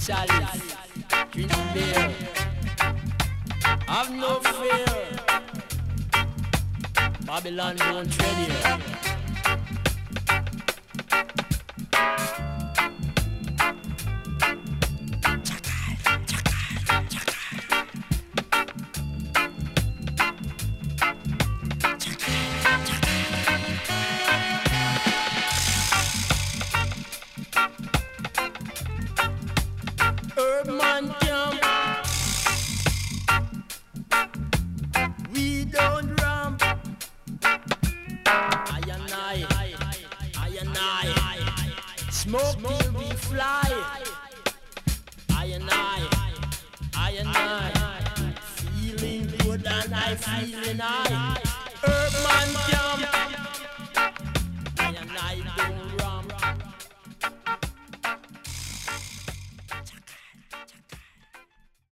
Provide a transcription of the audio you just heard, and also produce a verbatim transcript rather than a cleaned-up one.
chalice, drink beer. Have no fear. Babylon don't tread here. Urban camp, we don't ramp. I and I, I and I, smoke till we fly. I and I, I and I, feeling good and I feeling high.